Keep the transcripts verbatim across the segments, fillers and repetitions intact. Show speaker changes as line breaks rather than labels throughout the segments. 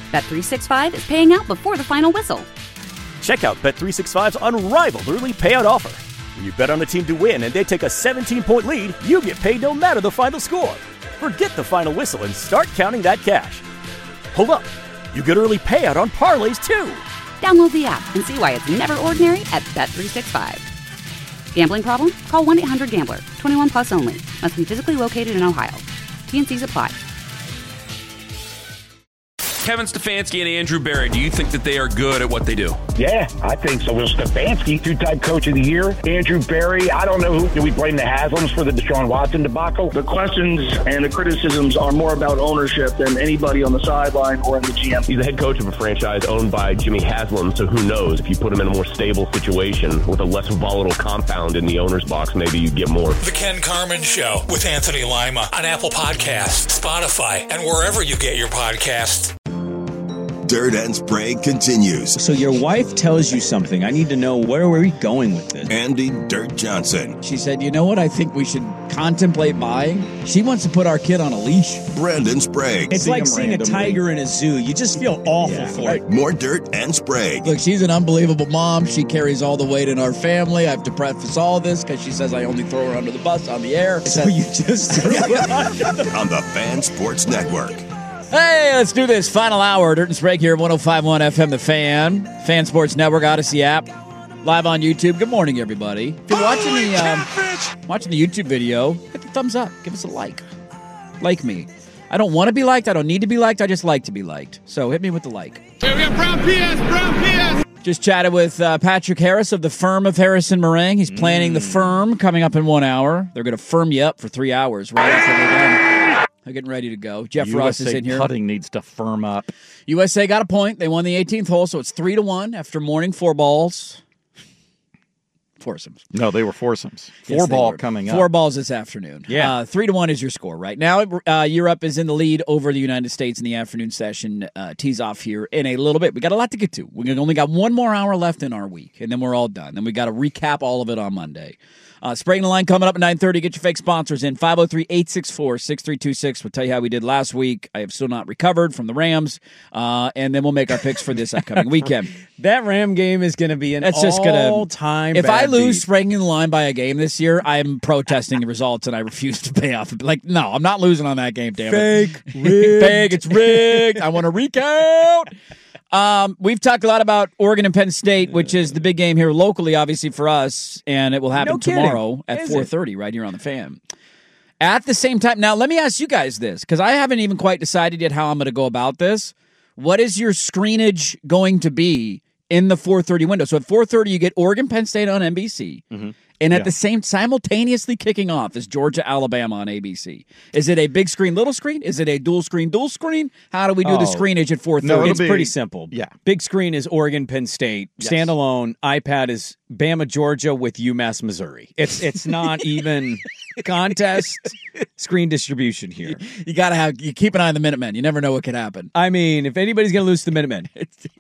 Bet three sixty-five is paying out before the final whistle.
Check out Bet three sixty-five's unrivaled early payout offer. When you bet on a team to win and they take a seventeen-point lead, you get paid no matter the final score. Forget the final whistle and start counting that cash. Hold up. You get early payout on parlays, too.
Download the app and see why it's never ordinary at Bet three sixty-five. Gambling problem? Call one eight hundred gambler. twenty-one plus only. Must be physically located in Ohio. T N Cs apply.
Kevin Stefanski and Andrew Berry, do you think that they are good at what they do?
Yeah, I think so. Well, Stefanski, two-time coach of the year. Andrew Berry, I don't know who. Do we blame the Haslams for the Deshaun Watson debacle?
The questions and the criticisms are more about ownership than anybody on the sideline or in the G M.
He's the head coach of a franchise owned by Jimmy Haslam, so who knows? If you put him in a more stable situation with a less volatile compound in the owner's box, maybe you get more.
The Ken Carman Show with Anthony Lima on Apple Podcasts, Spotify, and wherever you get your podcasts.
Dirt and Sprague continues.
So your wife tells you something. I need to know, where are we going with this?
Andy Dirt Johnson.
She said, you know what I think we should contemplate buying? She wants to put our kid on a leash.
Brandon Sprague.
It's like seeing randomly. a tiger in a zoo. You just feel awful yeah, for
right.
it.
More Dirt and Sprague.
Look, she's an unbelievable mom. She carries all the weight in our family. I have to preface all this because she says I only throw her under the bus on the air.
So you just threw her under the
on the Fan Sports Network.
Hey, let's do this. Final hour. Dirt and Sprague here, one oh five point one F M, The Fan. Fan Sports Network, Odyssey app. Live on YouTube. Good morning, everybody. If you're watching the, um, watching the YouTube video, hit the thumbs up. Give us a like. Like me. I don't want to be liked. I don't need to be liked. I just like to be liked. So hit me with the like.
Hey, we got Brown P S, Brown P S.
Just chatted with uh, Patrick Harris of the firm of Harrison Meringue. He's planning mm. the firm coming up in one hour. They're going to firm you up for three hours, right? Until they're done. They're getting ready to go. Jeff
U S A
Ross is in here.
Putting needs to firm up.
U S A got a point. They won the eighteenth hole, so it's three to one after morning four balls. Foursomes.
No, they were foursomes. Four yes, ball coming up.
Four balls this afternoon.
Yeah.
Uh, three to one is your score right now. Uh, Europe is in the lead over the United States in the afternoon session. Uh, tees off here in a little bit. We got a lot to get to. We only got one more hour left in our week, and then we're all done. Then we got to recap all of it on Monday. Uh, Sprague the line coming up at nine thirty. Get your fake sponsors in. five oh three, eight six four, six three two six. We'll tell you how we did last week. I have still not recovered from the Rams. Uh, and then we'll make our picks for this upcoming weekend.
That Ram game is going to be an
That's just gonna,
all-time
If
bad
I lose
beat.
Sprague the line by a game this year, I'm protesting the results, and I refuse to pay off. Like, no, I'm not losing on that game, damn
Fake,
it.
rigged.
Fake, it's rigged. I want to recount. Um, we've talked a lot about Oregon and Penn State, which is the big game here locally, obviously, for us, and it will happen
no
tomorrow at four thirty right here on the Fan. At the same time, now let me ask you guys this, because I haven't even quite decided yet how I'm going to go about this. What is your screenage going to be in the four thirty window? So at four thirty, you get Oregon, Penn State on N B C. Mm-hmm. And at yeah. the same simultaneously kicking off is Georgia, Alabama on A B C. Is it a big screen, little screen? Is it a dual screen, dual screen? How do we do oh. the screenage at four thirty?
No, it's
be,
pretty simple.
Yeah.
Big screen is Oregon, Penn State. Yes. Standalone. iPad is Bama, Georgia with UMass, Missouri. It's it's not even contest screen distribution here.
You, you got to have, you keep an eye on the Minutemen. You never know what could happen.
I mean, if anybody's going to lose to the Minutemen,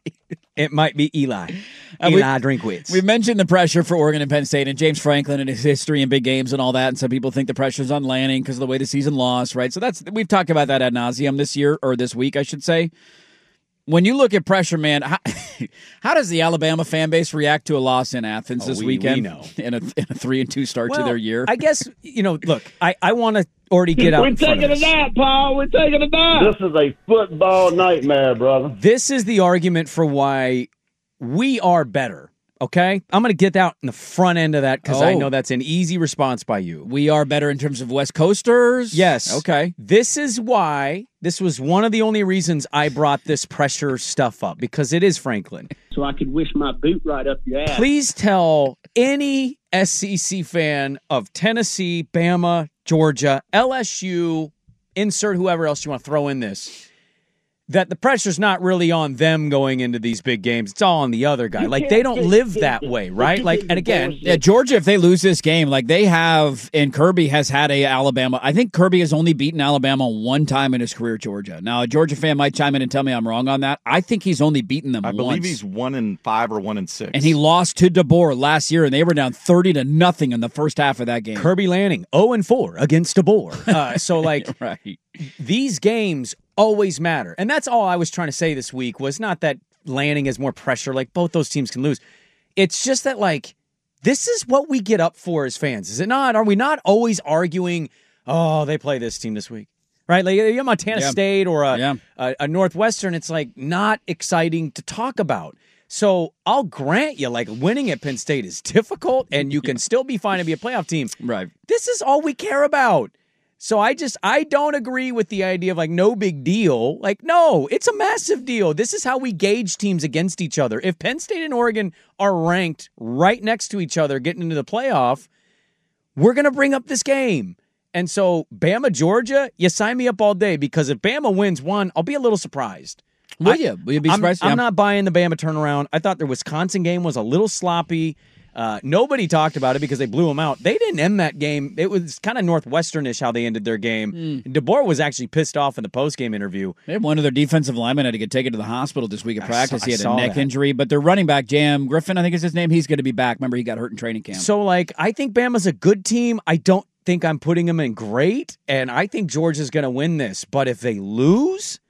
it might be Eli.
Uh,
Eli we, Drinkwitz.
We mentioned the pressure for Oregon and Penn State and James Franklin and his history and big games and all that. And some people think the pressure's on Lanning because of the way the season lost, right? So that's we've talked about that ad nauseum this year, or this week, I should say. When you look at pressure, man, how, how does the Alabama fan base react to a loss in Athens
oh,
this
we,
weekend?
We know.
In a, in a three and two start
well,
to their year.
I guess, you know, look, I, I want to already get out.
We're taking a nap, Paul. We're taking a nap.
This is a football nightmare, brother.
This is the argument for why we are better. Okay? I'm going to get out in the front end of that because oh. I know that's an easy response by you.
We are better in terms of West Coasters?
Yes.
Okay.
This is why, this was one of the only reasons I brought this pressure stuff up, because it is Franklin.
So I could wish my boot right up your ass.
Please tell any S E C fan of Tennessee, Bama, Georgia, L S U, insert whoever else you want to throw in this, that the pressure's not really on them going into these big games. It's all on the other guy. Like, they don't live that way, right? Like, and again,
yeah, Georgia, if they lose this game, like they have, and Kirby has had a Alabama. I think Kirby has only beaten Alabama one time in his career, Georgia. Now, a Georgia fan might chime in and tell me I'm wrong on that. I think he's only beaten them
I
once.
I believe he's one in five or one in six.
And he lost to DeBoer last year, and they were down thirty to nothing in the first half of that game.
Kirby Lanning, oh and four against DeBoer. Uh, so, like,
right.
These games always matter. And that's all I was trying to say this week was not that Lanning has more pressure, like both those teams can lose. It's just that, like, this is what we get up for as fans, is it not? Are we not always arguing, oh, they play this team this week? Right? Like, you have Montana
Yeah.
State or a,
Yeah.
a, a Northwestern, it's like not exciting to talk about. So I'll grant you, like, winning at Penn State is difficult, and you can still be fine to be a playoff team.
Right.
This is all we care about. So I just, I don't agree with the idea of, like, no big deal. Like, no, it's a massive deal. This is how we gauge teams against each other. If Penn State and Oregon are ranked right next to each other getting into the playoff, we're going to bring up this game. And so Bama, Georgia, you sign me up all day, because if Bama wins one, I'll be a little surprised.
Will
I,
you? Will you be
I'm-
surprised?
I'm,
Yeah.
not buying the Bama turnaround. I thought the Wisconsin game was a little sloppy. Uh, nobody talked about it because they blew them out. They didn't end that game. It was kind of Northwestern-ish how they ended their game.
Mm.
DeBoer was actually pissed off in the post-game interview.
They had one of their defensive linemen had to get taken to the hospital this week at
I
practice.
saw-
he
I
had a
saw
neck
that.
injury, but their running back, Jam Griffin, I think is his name, he's going to be back. Remember, he got hurt in training camp.
So, like, I think Bama's a good team. I don't think I'm putting them in great, and I think Georgia's going to win this. But if they lose,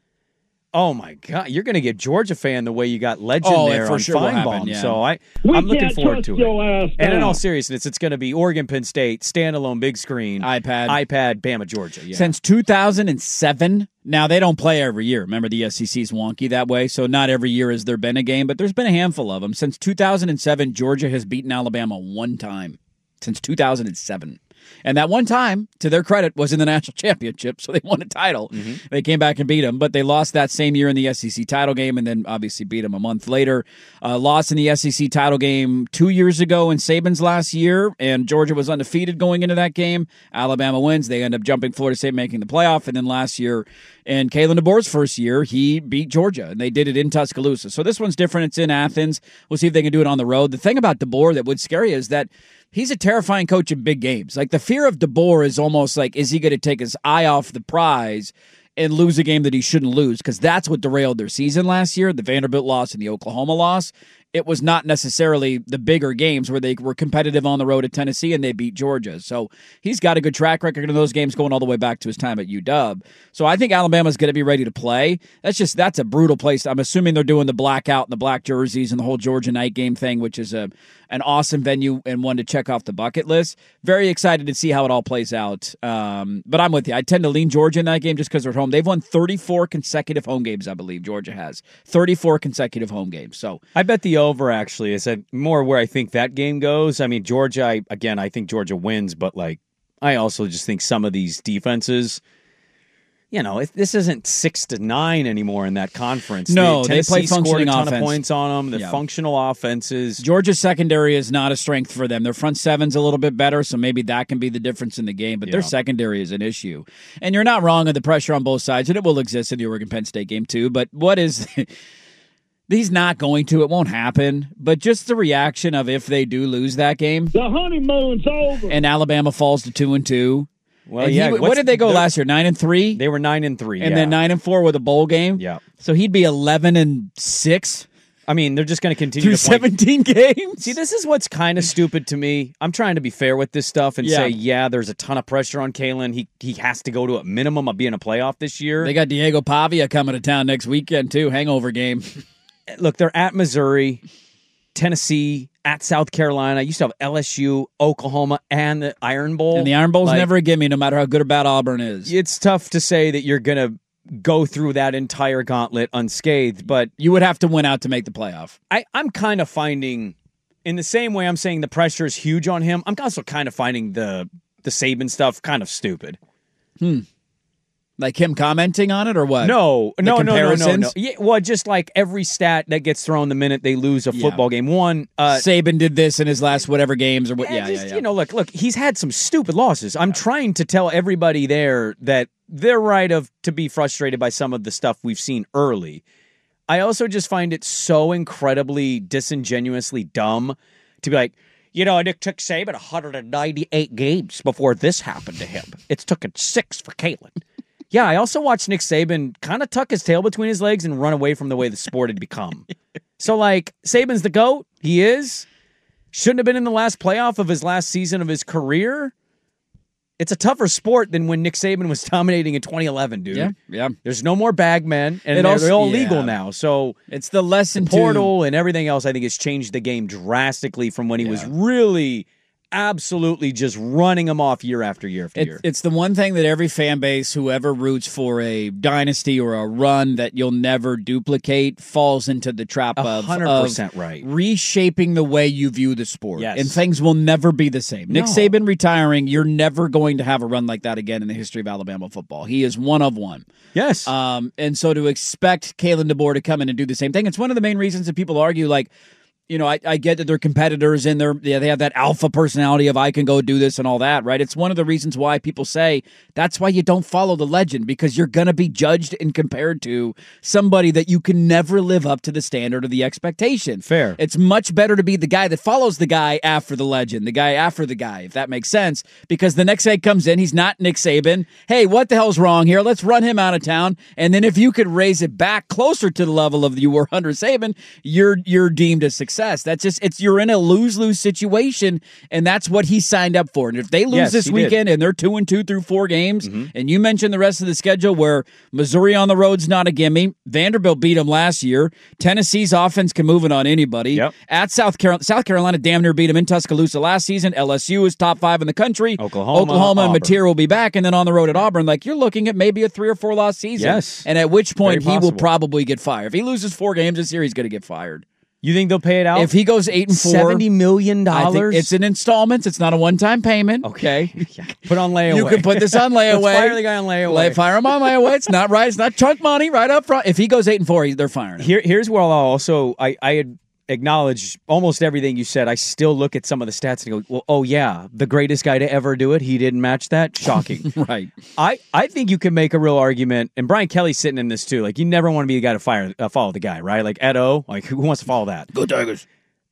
oh my God, you're going to get Georgia fan the way you got Legend
Oh, it
there
for
on
sure will happen,
Feinbaum.
yeah.
So I,
We
I'm looking
can't
forward
trust
to
your
it.
ass
And in
now.
all seriousness, it's going to be Oregon, Penn State, standalone big screen,
iPad.
iPad, Bama, Georgia. Yeah.
Since two thousand seven, now they don't play every year. Remember, the S E C's wonky that way, so not every year has there been a game, but there's been a handful of them. Since two thousand seven, Georgia has beaten Alabama one time. Since two thousand seven. And that one time, to their credit, was in the national championship, so they won a title.
Mm-hmm.
They came back and beat them, but they lost that same year in the S E C title game, and then obviously beat them a month later. Uh, lost in the S E C title game two years ago in Saban's last year, and Georgia was undefeated going into that game. Alabama wins. They end up jumping Florida State, making the playoff, and then last year, in Kalen DeBoer's first year, he beat Georgia, and they did it in Tuscaloosa. So this one's different. It's in Athens. We'll see if they can do it on the road. The thing about DeBoer that would scare you is that he's a terrifying coach in big games. Like, the fear of DeBoer is almost like, is he going to take his eye off the prize and lose a game that he shouldn't lose? Because that's what derailed their season last year, the Vanderbilt loss and the Oklahoma loss. It was not necessarily the bigger games where they were competitive on the road at Tennessee and they beat Georgia. So he's got a good track record in those games going all the way back to his time at U W. So I think Alabama's going to be ready to play. That's just, that's a brutal place. I'm assuming they're doing the blackout and the black jerseys and the whole Georgia night game thing, which is a an awesome venue and one to check off the bucket list. Very excited to see how it all plays out. Um, but I'm with you. I tend to lean Georgia in that game just because they're at home. They've won thirty-four consecutive home games, I believe Georgia has. thirty-four consecutive home games. So
I bet the over actually is that more where I think that game goes. I mean, Georgia, I, again, I think Georgia wins, but like, I also just think some of these defenses, you know, if this isn't six to nine anymore in that conference.
No,
the
they play
Tennessee scored a
functioning
ton
offense.
of points on them. The
Yeah.
functional offenses.
Georgia's secondary is not a strength for them. Their front seven's a little bit better, so maybe that can be the difference in the game, but their
Yeah.
secondary is an issue. And you're not wrong on the pressure on both sides, and it will exist in the Oregon-Penn State game too, but what is... He's not going to. It won't happen. But just the reaction of if they do lose that game
The honeymoon's over.
and Alabama falls to two and two.
Well,
and
yeah.
he- what
what's-
did they go
they're-
last year? Nine and three,
They were nine and three,
and
yeah.
then nine and four with a bowl game.
Yeah.
So he'd be eleven and six
I mean, they're just going to continue
through
to point.
seventeen games.
See, this is what's kind of stupid to me. I'm trying to be fair with this stuff and
Yeah.
say, yeah, there's a ton of pressure on Kalen. He he has to go to a minimum of being a playoff this year.
They got Diego Pavia coming to town next weekend too. Hangover game.
Look, they're at Missouri, Tennessee, at South Carolina. You still have L S U, Oklahoma, and the Iron Bowl.
And the Iron Bowl's
Like,
never a gimme, no matter how good or bad Auburn is.
It's tough to say that you're going to go through that entire gauntlet unscathed, but
You would have to win out to make the playoff.
I, I'm kind of finding, in the same way I'm saying the pressure is huge on him, I'm also kind of finding the the Saban stuff kind of stupid.
Hmm. Like him commenting on it or what?
No,
The
no, no, no, no, no.
comparisons?
Yeah, well, just like every stat that gets thrown the minute they lose a
Yeah.
football game. One, uh,
Saban did this in his last whatever games or what? Yeah,
just,
yeah, yeah.
You know, look, look, he's had some stupid losses. I'm trying to tell everybody there that they're right of to be frustrated by some of the stuff we've seen early. I also just find it so incredibly disingenuously dumb to be like, you know, Nick took Saban one hundred ninety-eight games before this happened to him. It's took it six for Kalen. Yeah, I also watched Nick Saban kind of tuck his tail between his legs and run away from the way the sport had become. So, like, Saban's the GOAT. He is. Shouldn't have been in the last playoff of his last season of his career. it's a tougher sport than when Nick Saban was dominating in twenty eleven, dude.
Yeah, yeah.
There's no more bag men, and
It
they're,
also-
they're all
yeah.
legal now. So
It's the lesson
the
to-
portal and everything else, I think, has changed the game drastically from when he was really absolutely just running them off year after year after
It,
year.
it's the one thing that every fan base, whoever roots for a dynasty or a run that you'll never duplicate, falls into the trap
A
of,
hundred
of
percent right.
reshaping the way you view the sport.
Yes.
And things will never be the same. Nick
No.
Saban retiring, you're never going to have a run like that again in the history of Alabama football. He is one of one.
Yes.
Um, and so to expect Kalen DeBoer to come in and do the same thing, it's one of the main reasons that people argue, like, you know, I, I get that they're competitors and they're yeah, they have that alpha personality of I can go do this and all that, right? It's one of the reasons why people say that's why you don't follow the legend, because you're going to be judged and compared to somebody that you can never live up to the standard or the expectation.
Fair.
It's much better to be the guy that follows the guy after the legend, the guy after the guy, if that makes sense, because the next guy comes in, he's not Nick Saban. Hey, what the hell's wrong here? Let's run him out of town. And then if you could raise it back closer to the level of you were under Saban, you're you're deemed a success. That's just, it's, you're in a lose-lose situation, and that's what he signed up for. And if they lose
Yes,
this
he
weekend
did.
and they're two and two through four games,
Mhm.
and you mentioned the rest of the schedule where Missouri on the road's not a gimme, Vanderbilt beat them last year, Tennessee's offense can move it on anybody.
Yep.
At South Carolina, South Carolina damn near beat them in Tuscaloosa last season. L S U is top five in the country.
Oklahoma,
Oklahoma and
Auburn.
Mateer will be back, and then on the road at Auburn, like, you're looking at maybe a three or four loss season.
Yes.
And at which point
Very
he will
possible.
probably get fired. If he loses four games this year, he's going to get fired.
You think they'll pay it out?
If he goes eight and four,
seventy million
I think
dollars.
it's in installments. It's not a one-time payment. Okay,
Put on layaway.
you can put this on layaway.
Let's fire the guy on layaway.
Lay, fire him on layaway. It's not right. It's not chunk money right up front. If he goes eight and four, he, they're firing him.
Here, here's where I'll also I I had acknowledge almost everything you said. I still look at some of the stats and go, well, oh yeah, the greatest guy to ever do it. He didn't match that. Shocking.
Right.
I, I think you can make a real argument, and Brian Kelly's sitting in this too. Like, you never want to be the guy to fire uh, follow the guy, right? Like Ed O, like who wants to follow that?
Go Tigers.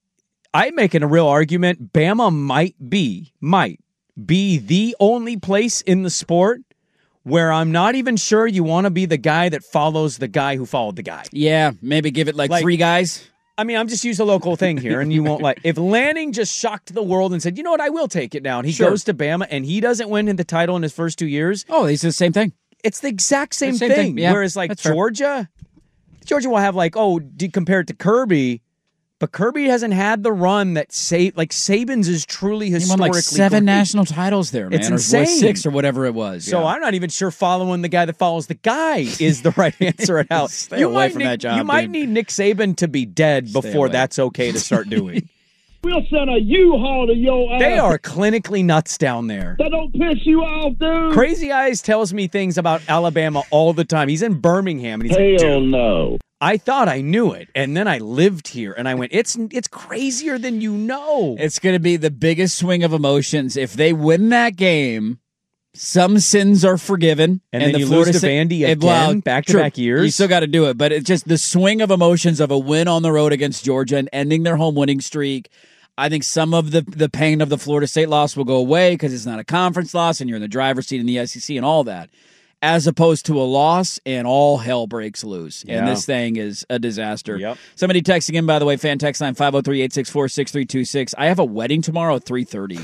I'm making a real argument. Bama might be might be the only place in the sport where I'm not even sure you want to be the guy that follows the guy who followed the guy.
Yeah, maybe give it like,
Like-
three guys.
I mean, I'm just using a local thing here, and you won't like. If Lanning just shocked the world and said, "You know what? I will take it down." He
Sure.
goes to Bama, and he doesn't win the title in his first two years.
Oh, he's the same thing.
It's the exact same,
The same
thing.
thing, yeah.
Whereas, like
That's fair.
Georgia, Georgia will have like, oh, do, compared to Kirby, but Kirby hasn't had the run that Sa- like Saban's is truly
He won
historically
like seven
great.
national titles there, man.
It's
or was
insane.
six or whatever it was.
So
yeah.
I'm not even sure following the guy that follows the guy is the right answer at how.
Stay
you
away
might
from
need,
that job,
You might
dude.
need Nick Saban to be dead
Stay
before
away.
that's okay to start doing.
We'll send a U-Haul to your ass.
They are clinically nuts down there.
That don't piss you off, dude.
Crazy Eyes tells me things about Alabama all the time. He's in Birmingham, and he's like,
Hell
dude,
no.
I thought I knew it, and then I lived here, and I went, it's it's crazier than you know.
It's going to be the biggest swing of emotions. If they win that game, some sins are forgiven.
And then
the
you
Florida
lose to
State-
Vandy
Eh, well,
again, back-to-back
true.
years.
You still got to do it, but it's just the swing of emotions of a win on the road against Georgia and ending their home winning streak. I think some of the, the pain of the Florida State loss will go away because it's not a conference loss and you're in the driver's seat in the S E C and all that, as opposed to a loss and all hell breaks loose.
Yeah.
And this thing is a disaster.
Yep.
Somebody texting in, by the way, fan text line five oh three, eight six four, six three two six. I have a wedding tomorrow at three thirty.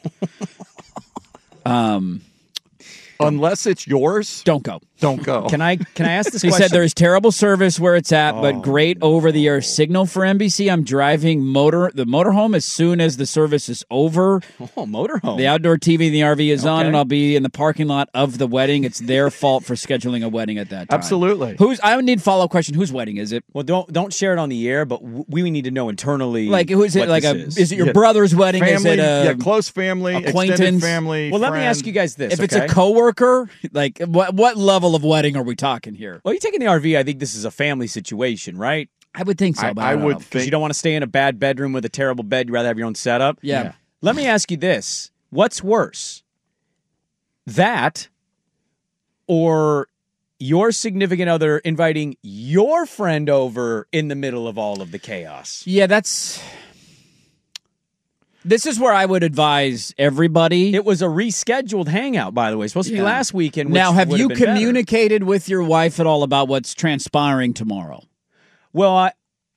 um,
Unless it's yours,
don't go.
Don't go.
Can I can I ask this
He
question?
said there is terrible service where it's at,
Oh,
but great over-the-air signal for N B C. I'm driving motor the motorhome as soon as the service is over.
Oh, motorhome.
The outdoor T V in the R V is on,
Okay.
and I'll be in the parking lot of the wedding. It's their fault for scheduling a wedding at that time.
Absolutely.
Who's? I would need follow-up question. Whose wedding is it?
Well, don't don't share it on the air, but w- we need to know internally.
Like, who is it?
what
Like
this
a?
is.
Is it your
Yeah.
brother's wedding?
Family,
is it a
yeah, close family,
acquaintance?
extended family.
Well, let me
friend.
ask you guys this.
If it's
okay?
a coworker, like what? What level of wedding are we talking here?
well, you're taking the R V. I think this is a family situation, right?
I would think so.
I-
but
I
don't
would
know.
think-
Because you don't want to stay in a bad bedroom with a terrible bed. You rather have your own setup.
Yeah. Yeah.
Let me ask you this: what's worse, that, or your significant other inviting your friend over in the middle of all of the chaos?
Yeah, that's. This is where I would advise everybody.
It was a rescheduled hangout, by the way. Supposed to be
Yeah.
last weekend. Which
Now, have
would
you
been better.
communicated with your wife at all about what's transpiring tomorrow?
Well, I,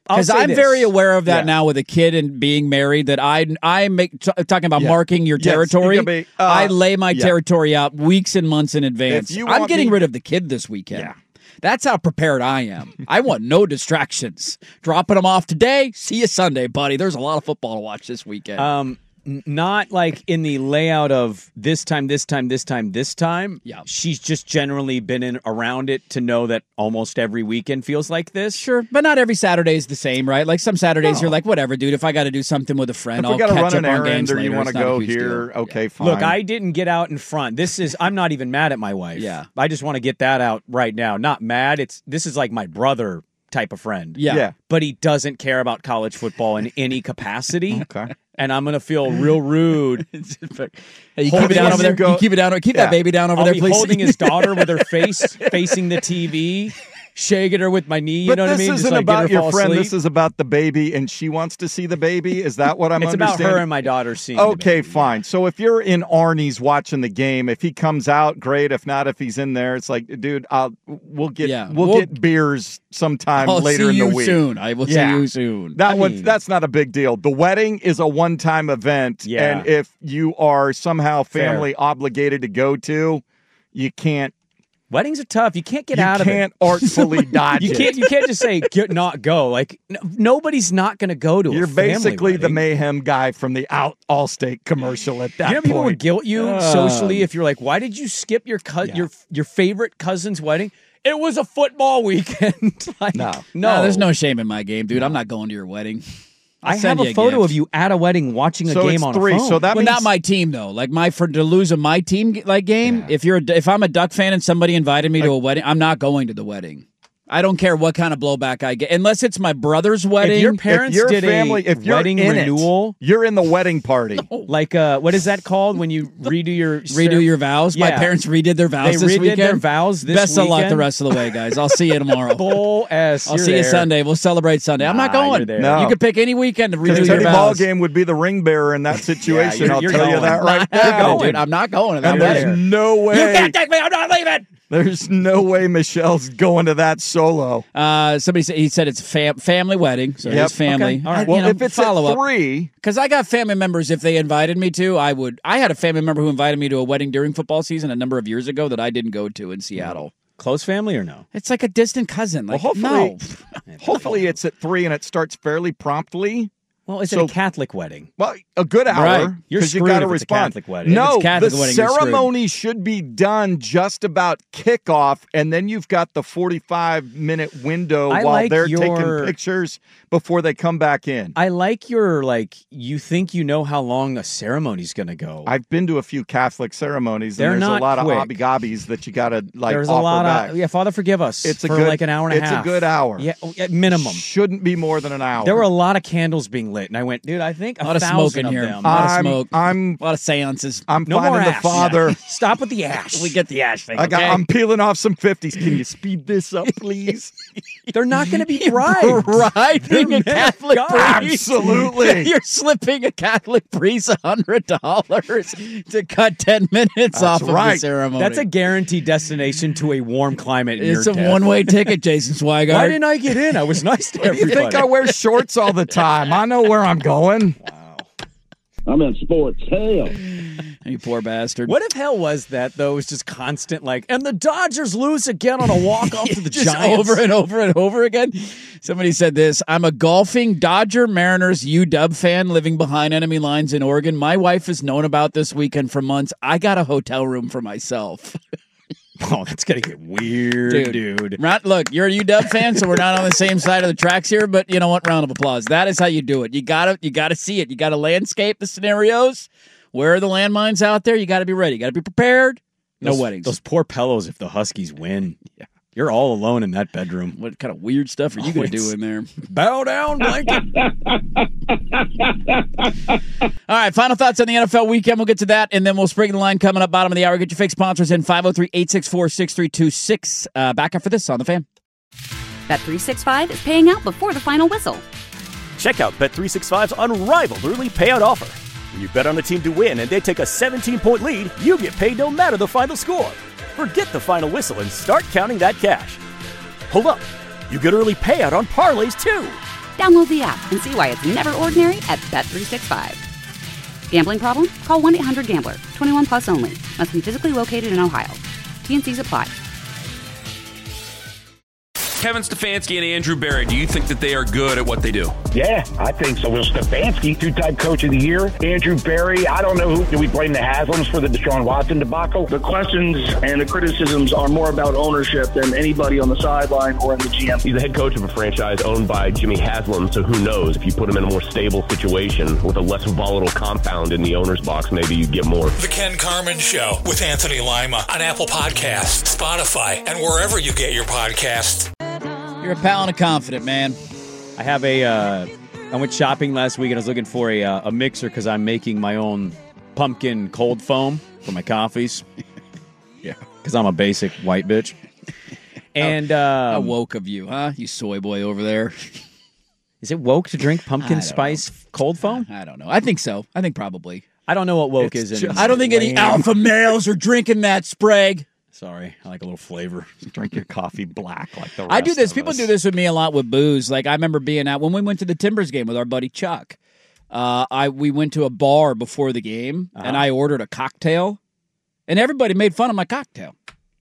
Because I'm this. very aware of that yeah. now with a kid and being married. That I I make t- talking about yeah. marking your territory. Yes, be, uh, I lay my yeah. territory out weeks and months in advance. I'm getting me- rid of the kid this weekend. Yeah. That's how prepared I am. I want no distractions. Dropping them off today. See you Sunday, buddy. There's a lot of football to watch this weekend.
Um, not like in the layout of this time, this time, this time, this time.
Yeah.
She's just generally been in around it to know that almost every weekend feels like this.
Sure, but not every Saturday is the same, right? Like some Saturdays no. you're like, whatever, dude. If I got to do something with a friend,
if
I'll
we
catch
run
up
an
on games
or
later.
You want to go here?
Deal.
Okay,
yeah.
fine.
Look, I didn't get out in front. This is. I'm not even mad at my wife.
Yeah,
I just want to get that out right now. Not mad. It's this is like my brother type of friend.
Yeah.
yeah.
But he doesn't care about college football in any capacity.
Okay.
And I'm gonna feel real rude.
Hey, you keep it down over there. Go, you keep it down. Keep yeah. that baby down over
I'll
there,
be
please.
Holding his daughter with her face facing the T V, shaking her with my knee. You
but
know what I
this
mean?
isn't
Just like
about your friend.
Asleep.
This is about the baby, and she wants to see the baby. Is that what I'm
it's
understanding?
It's about her and my daughter seeing.
Okay,
the baby,
fine.
Yeah.
So if you're in Arnie's watching the game, if he comes out, great. If not, if he's in there, it's like, dude, I'll we'll get
yeah.
we'll,
we'll
get beers sometime
I'll
later
see
in the
you
week.
Soon. I will
yeah.
see you soon.
That
I
one,
mean,
that's not a big deal. The wedding is a one-time event,
yeah.
and if you are somehow family
Fair.
obligated to go to, you can't.
Weddings are tough. You can't get
you
out of it.
You can't artfully dodge
you
it.
Can't, you can't just say, get, not go. Like, no, nobody's not going to go to
You're
a family
basically
wedding.
the mayhem guy from the out Allstate commercial at that
you know
point.
People would guilt you
um,
socially if you're like, why did you skip your co-
yeah.
your your favorite cousin's wedding? It was a football weekend. like,
no.
no. No, there's no shame in my game, dude. No. I'm not going to your wedding.
I have a photo
gift.
of you at a wedding watching a
so
game
it's
on
three,
a phone.
So that
well,
means...
not my team though. Like my for to lose a my team like game. Yeah. If you're a, if I'm a Duck fan and somebody invited me like, to a wedding, I'm not going to the wedding. I don't care what kind of blowback I get, unless it's my brother's wedding.
If your parents
if your
did
family,
a
if you're
wedding
in
renewal,
it, you're in the wedding party.
No. Like, uh, what is that called when you redo your
redo your vows?
Yeah.
My parents redid their vows
they
this
redid
weekend.
Their vows this
Best
weekend.
of luck the rest of the way, guys. I'll see you tomorrow.
Bull ass.
I'll see
there.
you Sunday. We'll celebrate Sunday.
Nah,
I'm not going.
No.
You could pick any weekend to redo your
Teddy
vows.
Ballgame would be the ring bearer in that situation.
yeah, you're,
I'll
you're
tell
going.
you that right
I'm
now.
going, dude. I'm not going to that
and
wedding.
There's no way.
You can't take me. I'm not leaving.
There's no way Michelle's going to that solo.
Uh, somebody said he said it's fam- family wedding, so
yep.
his family.
Okay. All right. Well,
you know,
if it's
follow
at three,
because I got family members. If they invited me to, I would. I had a family member who invited me to a wedding during football season a number of years ago that I didn't go to in Seattle.
Close family or no?
It's like a distant cousin. Like,
well, hopefully,
no.
hopefully it's at three and it starts fairly promptly.
Well, it's
so,
a Catholic wedding.
Well, a good hour.
Right. You're
screwed
you gotta
if
respond.
It's a
Catholic wedding.
No,
Catholic
the
wedding,
ceremony should be done just about kickoff, and then you've got the forty-five minute window
I
while
like
they're
your...
taking pictures before they come back in.
I like your, like, you think you know how long a ceremony's going to go.
I've been to a few Catholic ceremonies,
They're
and there's
not
a lot
quick.
of obby-gobbies that you got to, like,
There's
offer
a lot
back.
of, yeah, Father, forgive us
it's a
for
good,
like an hour and a
it's
half.
It's a good hour.
Yeah, at minimum.
Shouldn't be more than an hour.
There were a lot of candles being lit, and I went, dude, I think a,
a lot of smoke in
of
here.
them.
A lot of
I'm,
smoke.
I'm,
a lot of seances.
I'm
no
finding
more
the
ash.
Father.
Yeah. Stop with the ash.
We get the ash thing.
I got,
okay?
I'm peeling off some fifties. Can you speed this up, please?
They're not going to be bribed.
Bribing a Catholic priest.
Absolutely.
You're slipping a Catholic priest a hundred dollars to cut ten minutes
That's
off
right.
of the ceremony.
That's a guaranteed destination to a warm climate. In
it's
your
a
death.
one-way ticket, Jason Swigart.
Why didn't I get in? I was nice to everybody.
You think I wear shorts all the time? I know where I'm going.
Wow.
I'm in sports hell.
You poor bastard.
What if hell was that, though? It was just constant, like, and the Dodgers lose again on a walk-off to the
just
Giants.
over and over and over again? Somebody said this. I'm a golfing Dodger Mariners U W fan living behind enemy lines in Oregon. My wife has known about this weekend for months. I got a hotel room for myself.
Oh, that's going to get weird, dude. dude.
Right, look, you're a U W fan, so we're not on the same side of the tracks here, but you know what? Round of applause. That is how you do it. You gotta you gotta see it. You gotta landscape the scenarios. Where are the landmines out there? You gotta be ready. You gotta be prepared. No
those,
weddings.
Those poor pillows if the Huskies win. Yeah. You're all alone in that bedroom.
What kind of weird stuff are you oh, going to do in there?
Bow down, blanket.
All right, final thoughts on the N F L weekend. We'll get to that, and then we'll spring the line coming up bottom of the hour. Get your fake sponsors in five oh three, eight six four, six three two six. Uh, back after this on The Fan.
Bet three sixty-five is paying out before the final whistle.
Check out Bet three sixty-five's unrivaled early payout offer. When you bet on a team to win and they take a seventeen-point lead, you get paid no matter the final score. Forget the final whistle and start counting that cash. Hold up. You get early payout on parlays, too.
Download the app and see why it's never ordinary at Bet three sixty-five. Gambling problem? Call one eight hundred gambler. twenty-one plus only. Must be physically located in Ohio. T and C's apply.
Kevin Stefanski and Andrew Berry, do you think that they are good at what they do?
Yeah, I think so. Will Stefanski, two-time coach of the year. Andrew Berry, I don't know who. Do we blame the Haslams for the Deshaun Watson debacle?
The questions and the criticisms are more about ownership than anybody on the sideline or in the G M.
He's the head coach of a franchise owned by Jimmy Haslam, so who knows? If you put him in a more stable situation with a less volatile compound in the owner's box, maybe you get more.
The Ken Carman Show with Anthony Lima on Apple Podcasts, Spotify, and wherever you get your podcasts.
You're a pal and a confident, man.
I have a, uh, I went shopping last week and I was looking for a, uh, a mixer because I'm making my own pumpkin cold foam for my coffees.
Yeah.
Because I'm a basic white bitch. And um,
how woke of you, huh? You soy boy over there.
Is it woke to drink pumpkin spice
know.
cold foam?
I don't know. I think so. I think probably.
I don't know what woke
It's
is.
just,
in
I don't think any alpha males are drinking that, Sprague.
Sorry, I like a little flavor.
Drink your coffee black like the rest
I do this.
of
People
us.
do this with me a lot with booze. Like I remember being out when we went to the Timbers game with our buddy Chuck. Uh, I we went to a bar before the game
Uh-huh.
and I ordered a cocktail, and everybody made fun of my cocktail.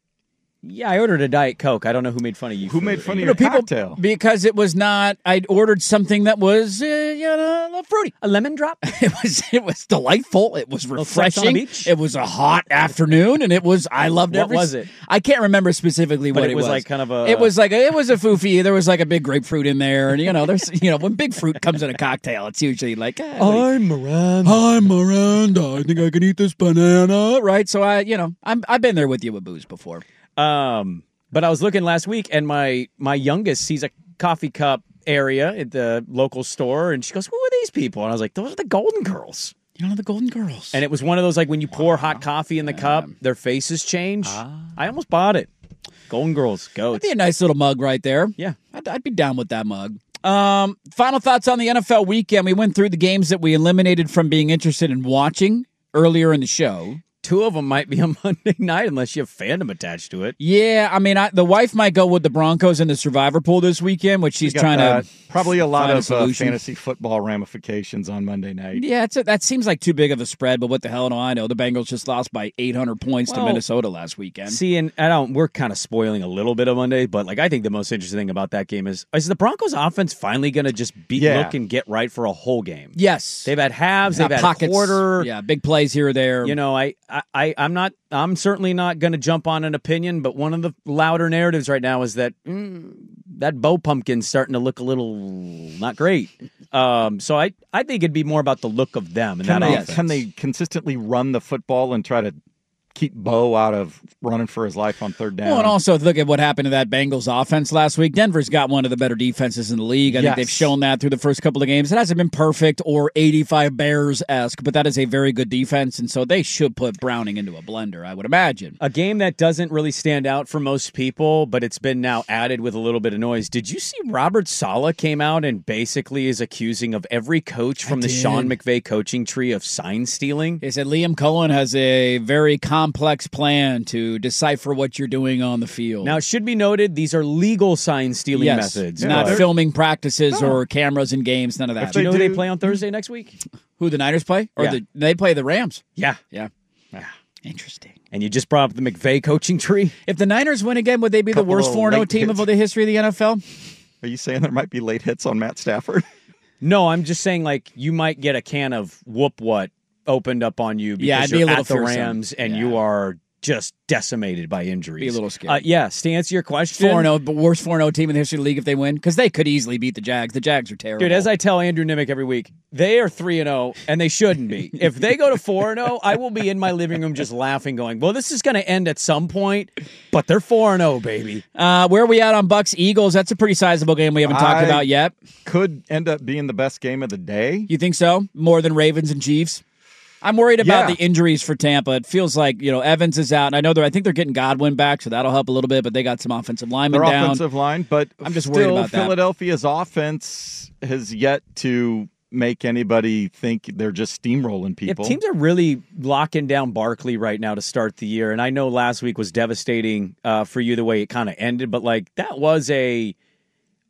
Yeah, I ordered a Diet Coke. I don't know who made fun of you.
Who
for
made
it.
fun of
You
your
know, people
cocktail?
because it was not. I ordered something that was uh, you know, a little fruity.
A lemon drop?
It was it was delightful. It was
Little sex on the
refreshing.
beach?
It was a hot afternoon, and it was. I loved
What
every.
was it?
I can't remember specifically
But
what
it was like kind of a-
It was like a, it was a foofy. There was like a big grapefruit in there, and you know, there's you know when big fruit comes in a cocktail, it's usually like eh, what do you-
I'm Miranda.
I'm Miranda. I think I can eat this banana, right? So I, you know, I'm I've been there with you with booze before.
Um, but I was looking last week, and my my youngest sees a coffee cup area at the local store, and she goes, "Who are these people?" And I was like, "Those are the Golden Girls."
You know the Golden Girls.
And it was one of those like when you pour hot coffee in the cup, their faces change. I almost bought it. Golden Girls,
That'd
goats.
be a nice little mug right there.
Yeah.
I'd, I'd be down with that mug. Um, final thoughts on the N F L weekend. We went through the games that we eliminated from being interested in watching earlier in the show.
Two of them might be on Monday night unless you have fandom attached to it.
Yeah, I mean, I, the wife might go with the Broncos in the Survivor pool this weekend, which she's
We got
trying
that.
to
probably a lot
find a
of uh,
solution.
fantasy football ramifications on Monday night.
Yeah, it's a, that seems like too big of a spread, but what the hell do I know? The Bengals just lost by eight hundred points
Well,
to Minnesota last weekend.
See, and I don't. We're kind of spoiling a little bit of Monday, but like I think the most interesting thing about that game is is the Broncos' offense finally going to just be
Yeah.
look and get right for a whole game.
Yes,
They've had halves,
Not
they've had
pockets.
a quarter.
Yeah, big plays here or there.
You know, I, I, I I'm not. I'm certainly not going to jump on an opinion, but one of the louder narratives right now is that mm, that Bo Pumpkin's starting to look a little not great. Um, so I, I think it'd be more about the look of them and
Can
that
they,
offense.
can they consistently run the football and try to keep Bo out of running for his life on third down?
Well, and also look at what happened to that Bengals offense last week. Denver's got one of the better defenses in the league. I
Yes.
think they've shown that through the first couple of games. It hasn't been perfect or eighty-five Bears-esque, but that is a very good defense, and so they should put Browning into a blender, I would imagine.
A game that doesn't really stand out for most people, but it's been now added with a little bit of noise. Did you see Robert Saleh came out and basically is accusing of every coach from
I
the
did.
Sean McVay coaching tree of sign stealing?
They said Liam Cohen has a very complex plan to decipher what you're doing on the field.
Now, it should be noted, these are legal sign stealing
yes,
methods.
not
but-
filming practices or cameras in games, none of that.
Do you know who
do-
they play on Thursday next week?
Who, the Niners play? Or
Yeah.
the, they play the Rams.
Yeah.
Yeah.
Yeah.
Interesting.
And you just brought up the McVay coaching tree?
If the Niners win again, would they be the
Couple
worst
of
four and oh
late
team
hits.
of the history of the N F L?
Are you saying there might be late hits on Matt Stafford?
No, I'm just saying, like, you might get a can of whoop what opened up on you because
Yeah, I'd be
you're
a little
at the
fearsome.
Rams and
Yeah.
you are just decimated by injuries.
Be a little scared.
Uh, yes, to answer your question.
four and oh, but worst four and oh team in the history of the league if they win? Because they could easily beat the Jags. The Jags are terrible.
Dude, as I tell Andrew Nimick every week, they are three and oh, and they shouldn't be. If they go to four and oh, I will be in my living room just laughing, going, well, this is going to end at some point, but they're four and oh, baby.
Uh, where are we at on Bucks Eagles? That's a pretty sizable game we haven't talked
I-
about yet.
Could end up being the best game of the day.
You think so? More than Ravens and Chiefs? I'm worried about
Yeah.
the injuries for Tampa. It feels like, you know, Evans is out, and I know they're I think they're getting Godwin back, so that'll help a little bit, but they got some offensive linemen
Their
down.
offensive line, but
I'm just
still,
worried about that.
Philadelphia's offense has yet to make anybody think they're just steamrolling
Yeah,
people.
teams are really locking down Barkley right now to start the year, and I know last week was devastating uh, for you the way it kind of ended, but like that was a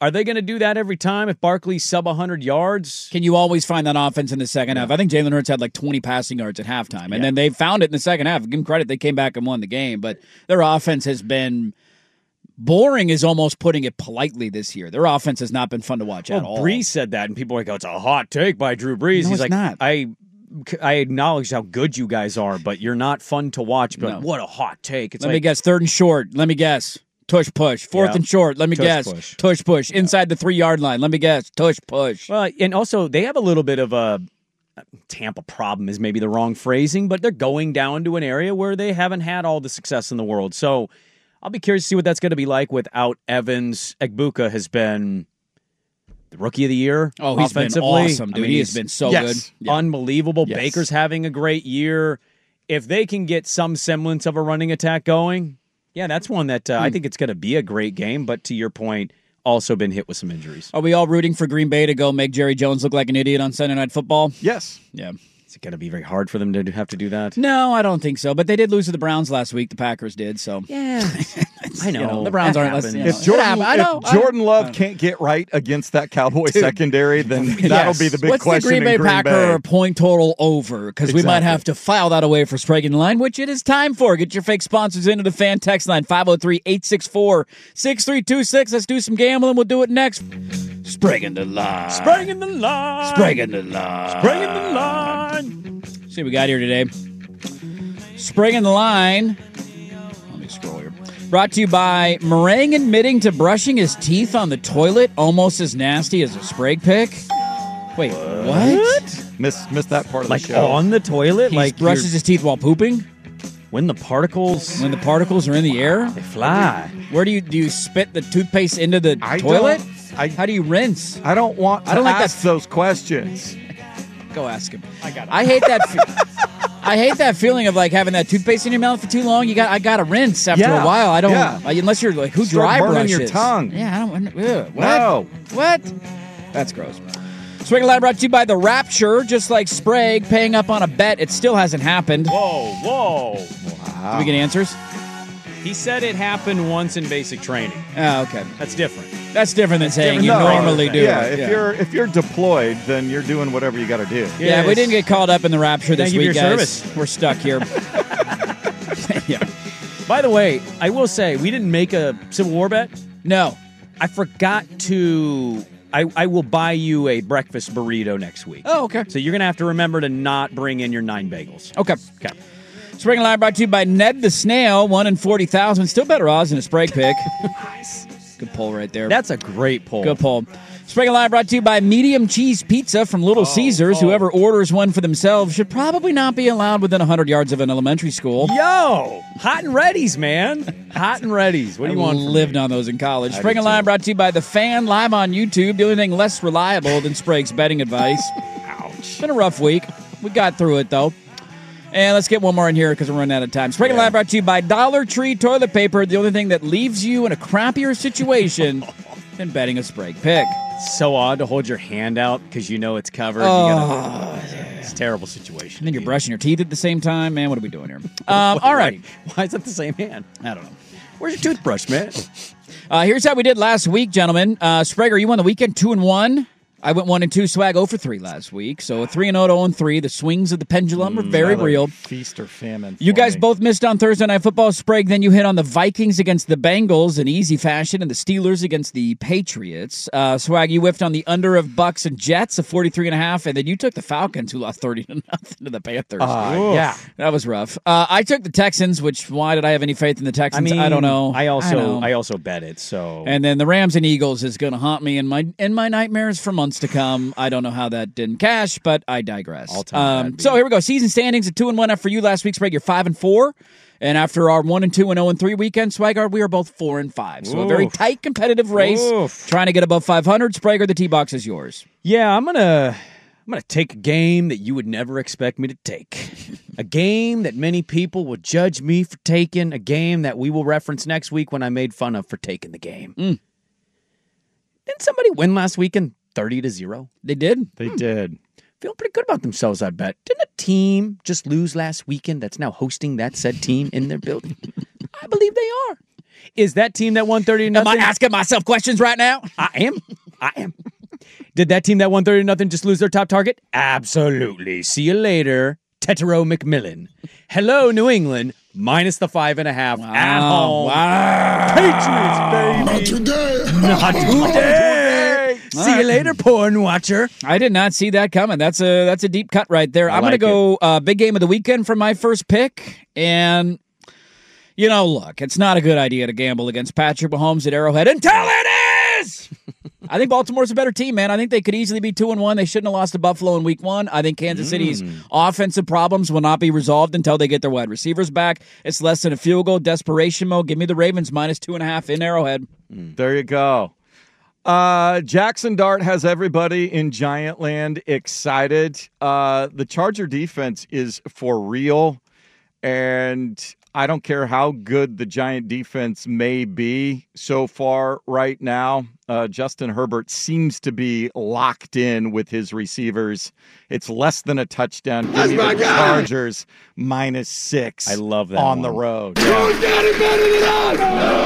Are they going to do that every time if Barkley's sub one hundred yards?
Can you always find that offense in the second half? I think Jalen Hurts had like twenty passing yards at halftime, and
Yeah.
then they found it in the second half. Give them credit. They came back and won the game, but their offense has been boring is almost putting it politely this year. Their offense has not been fun to watch
Well,
at all.
Brees said that, and people are like, oh, it's a hot take by Drew Brees.
No,
He's
it's
like,
not.
I I acknowledge how good you guys are, but you're not fun to watch. But
No.
what a hot take. It's
Let
like,
me guess. Third and short. Let me guess. Tush push. Fourth
Yeah.
and short. Let me
Tush
guess.
push.
Tush push. Inside the three yard line. Let me guess. Tush push.
Well, and also they have a little bit of a Tampa problem is maybe the wrong phrasing, but they're going down to an area where they haven't had all the success in the world. So I'll be curious to see what that's going to be like without Evans. Egbuka has been the rookie of the year.
Oh, he's been
offensively.
awesome, dude.
I mean,
He has
he's-
been so
yes,
good. Yeah.
Unbelievable.
Yes.
Baker's having a great year. If they can get some semblance of a running attack going, yeah, that's one that uh, I
Hmm.
think it's going to be a great game. But to your point, also been hit with some injuries.
Are we all rooting for Green Bay to go make Jerry Jones look like an idiot on Sunday Night Football?
Yes.
Yeah.
Is it going to be very hard for them to have to do that?
No, I don't think so. But they did lose to the Browns last week. The Packers did. So
yeah, I know.
You know, the Browns
That
aren't
happens.
listening.
If Jordan,
I know,
if
I know.
Jordan Love can't get right against that Cowboy
Dude.
secondary, then that'll
Yes.
be the big
What's
question
the Green Bay
in Green
Packer
Bay.
point total over? Because we might
Exactly.
have to file that away for Sprague in the Line, which it is time for. Get your fake sponsors into the fan text line, five oh three, eight six four, six three two six. Let's do some gambling. We'll do it next. Sprague in the Line.
Sprague in the line.
Sprague in the Line.
Sprague in the line.
See what we got here today. Sprague in the Line. Let me scroll here. Brought to you by Meringue admitting to brushing his teeth on the toilet almost as nasty as a Sprague pick. Wait, what?
Missed missed that part of
Like
the show.
on the toilet?
He
like
brushes
you're-
his teeth while pooping?
when the particles
When the particles are in the air?
they fly.
Where do you do you spit the toothpaste into the
I
toilet?
don't- I-
How do you rinse?
I don't want to
I don't like
ask
that-
those questions.
Go ask him.
I got it.
I hate that. Fe- I hate that feeling of like having that toothpaste in your mouth for too long. You got. I got to rinse after
Yeah,
a while. I don't.
yeah.
I- unless you're like who
Start
dry
burning
brushes.
your tongue.
Yeah, I don't. Ugh, what?
No.
What? That's gross. Swing Line brought to you by The Rapture. Just like Sprague paying up on a bet, it still hasn't happened.
Whoa, whoa.
Do we get answers?
He said it happened once in basic training.
Oh, okay.
That's different.
That's different than saying
different
you
than
normally do.
Yeah,
it.
if you're if you're deployed, then you're doing whatever you got to do.
Yeah, we
Yes.
didn't get called up in the Rapture this
Thank you for
week,
your
guys.
service.
We're stuck here. yeah.
By the way, I will say we didn't make a Civil War bet.
No.
I forgot to. I, I will buy you a breakfast burrito next week.
Oh, okay.
So you're gonna have to remember to not bring in your nine bagels.
Okay.
Okay.
Spring Line brought to you by Ned the Snail, one in forty thousand. Still better odds than a Sprague pick. Nice. Good pull right there.
That's a great poll.
Good pull. Spring Line brought to you by Medium Cheese Pizza from Little Caesars.
oh.
Whoever orders one for themselves should probably not be allowed within one hundred yards of an elementary school.
Yo, hot and ready's, man. Hot and ready's. What do you
I
want? from
lived
me?
on those in college.
I
Spring
did
and Line
too.
brought to you by The Fan, live on YouTube. The only thing less reliable than Sprague's betting advice.
Ouch.
It's been a rough week. We got through it, though. And let's get one more in here because we're running out of time. Spring and Line brought to you by Dollar Tree Toilet Paper, the only thing that leaves you in a crappier situation than betting a Sprague pick.
So odd to hold your hand out because you know it's covered.
Oh,
you gotta, it's a terrible situation.
And then you're brushing your teeth at the same time. Man, what are we doing here? Um, all right.
Why is that the same hand?
I don't know.
Where's your toothbrush, man?
Uh, here's how we did last week, gentlemen. Uh, Sprague, you won the weekend two and one. I went one and two. Swag zero for three last week. So a three and zero to zero and three. The swings of the pendulum are very
Another
real.
Feast or famine.
You
for
guys
me.
both missed on Thursday Night Football. Sprague, then you hit on the Vikings against the Bengals in easy fashion and the Steelers against the Patriots. Uh, Swag, you whiffed on the under of Bucks and Jets of forty-three and a half, and then you took the Falcons, who lost thirty to nothing to the Panthers.
Uh, yeah.
That was rough. Uh, I took the Texans, which why did I have any faith in the
I
Texans?
mean,
I don't know.
I also
know.
I, also bet it. So
And then the Rams and Eagles is going to haunt me in my in my nightmares for months to come. I don't know how that didn't cash, but I digress.
All-time
Um,
bad
so here we go. Season standings at two and one after you last week, Sprague. You're five and four, and after our one and two and zero and three weekend, Swagard, we are both four and five. So a very
Oof.
tight competitive race,
Oof.
trying to get above five hundred. Sprague, the T box is yours.
yeah, I'm gonna I'm gonna take a game that you would never expect me to take. A game that many people will judge me for taking. A game that we will reference next week when I made fun of for taking the game.
Mm.
Didn't somebody win last weekend? Thirty to zero.
They did.
They did.
Feeling pretty good about themselves, I bet. Didn't a team just lose last weekend that's now hosting that said team in their building? I believe they are. Is that team that won thirty to
Am
nothing?
I asking myself questions right now?
I am. I am. Did that team that won thirty to nothing just lose their top target? Absolutely. See you later, Tetero McMillan. Hello, New England, minus the five and a half
Wow.
at home.
Wow.
Patriots, baby. Not today. Not today. See
All right.
you later, porn watcher.
I did not see that coming. That's a that's a deep cut right there.
I
I'm
like
going to go uh, big game of the weekend for my first pick. And, you know, look, it's not a good idea to gamble against Patrick Mahomes at Arrowhead until it is! I think Baltimore's a better team, man. I think they could easily be two and one. They shouldn't have lost to Buffalo in week one. I think Kansas City's offensive problems will not be resolved until they get their wide receivers back. It's less than a field goal. Desperation mode. Give me the Ravens minus two and a half in Arrowhead.
There you go. Uh, Jackson Dart has everybody in Giantland excited. Uh, the Charger defense is for real, and I don't care how good the Giant defense may be so far right now. Uh, Justin Herbert seems to be locked in with his receivers. It's less than a touchdown. Give me the Chargers minus six.
I love that
on
one.
the road.
Who's got it better than us?